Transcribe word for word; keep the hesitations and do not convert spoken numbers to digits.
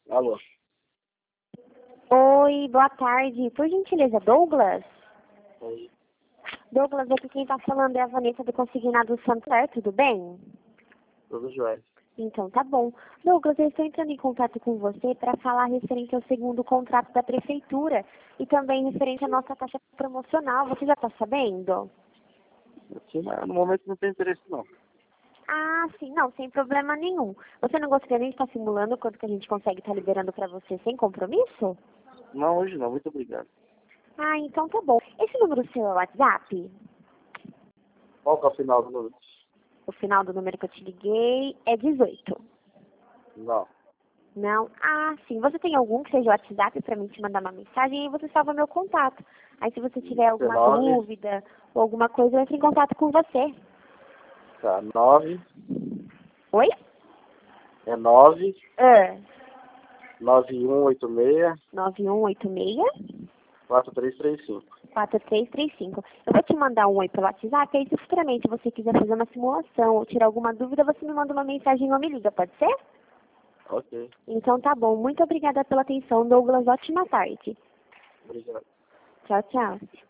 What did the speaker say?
Alô? Oi, boa tarde. Por gentileza, Douglas? Oi. Douglas, aqui quem tá falando é a Vanessa do Consignado Santander, tudo bem? Tudo jóia. Então, tá bom. Douglas, eu estou entrando em contato com você para falar referente ao segundo contrato da Prefeitura e também referente à nossa taxa promocional. Você já está sabendo? Sim, mas no momento não tem interesse, não. Ah, sim, não, sem problema nenhum. Você não gostaria nem de estar simulando quanto que a gente consegue estar liberando para você sem compromisso? Não, hoje não. Muito obrigado. Ah, então tá bom. Esse número seu é o WhatsApp? Qual que é o final do número? O final do número que eu te liguei é dezoito. Não. Não? Ah, sim. Você tem algum que seja o WhatsApp para mim te mandar uma mensagem e aí você salva meu contato. Aí se você tiver alguma dezenove. dúvida ou alguma coisa, eu entro em contato com você. Tá, nove. Oi? É nove. Ah, nove um oito seis. nove um oito seis, quatro três três cinco. quatro três três cinco. Eu vou te mandar um oi pelo WhatsApp, aí se futuramente você quiser fazer uma simulação ou tirar alguma dúvida, você me manda uma mensagem ou me liga, pode ser? Ok. Então tá bom. Muito obrigada pela atenção, Douglas. Ótima tarde. Obrigado. Tchau, tchau.